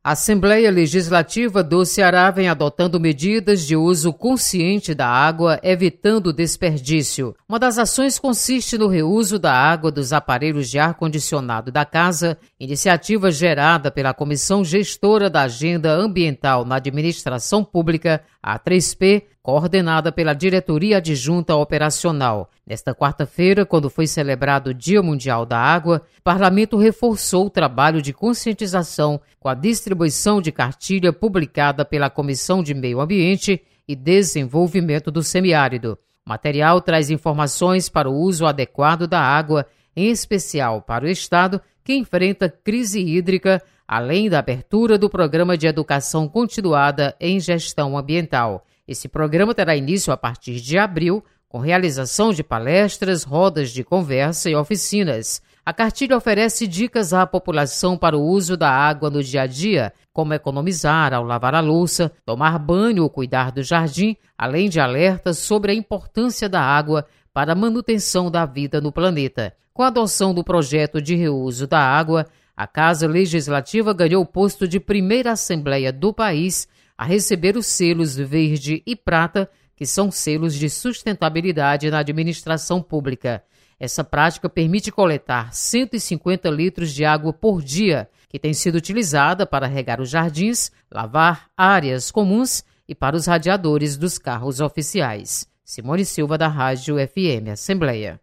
A Assembleia Legislativa do Ceará vem adotando medidas de uso consciente da água, evitando desperdício. Uma das ações consiste no reuso da água dos aparelhos de ar-condicionado da casa, iniciativa gerada pela Comissão Gestora da Agenda Ambiental na Administração Pública, a 3P, coordenada pela Diretoria Adjunta Operacional. Nesta quarta-feira, quando foi celebrado o Dia Mundial da Água, o Parlamento reforçou o trabalho de conscientização com a distribuição de cartilha publicada pela Comissão de Meio Ambiente e Desenvolvimento do Semiárido. O material traz informações para o uso adequado da água, em especial para o Estado, que enfrenta crise hídrica, além da abertura do Programa de Educação Continuada em Gestão Ambiental. Esse programa terá início a partir de abril, com realização de palestras, rodas de conversa e oficinas. A cartilha oferece dicas à população para o uso da água no dia a dia, como economizar ao lavar a louça, tomar banho ou cuidar do jardim, além de alertas sobre a importância da água para a manutenção da vida no planeta. Com a adoção do projeto de reuso da água, a Casa Legislativa ganhou o posto de primeira Assembleia do país a receber os selos Verde e Prata, que são selos de sustentabilidade na administração pública. Essa prática permite coletar 150 litros de água por dia, que tem sido utilizada para regar os jardins, lavar áreas comuns e para os radiadores dos carros oficiais. Simone Silva, da Rádio FM Assembleia.